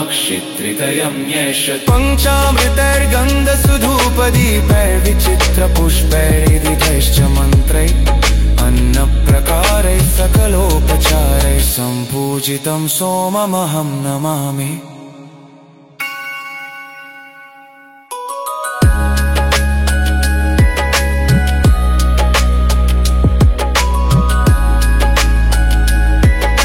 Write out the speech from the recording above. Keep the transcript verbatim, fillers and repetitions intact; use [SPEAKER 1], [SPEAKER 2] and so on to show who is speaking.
[SPEAKER 1] साक्षित्रितयं येष्यति पञ्चामृतैर्गन्धसुधूपदीपैर्विचित्रपुष्पैर्विधिधैश्च मन्त्रैः अन्नप्रकारैः सकलोपचारैः सम्पूजितं सोममहं नमामि।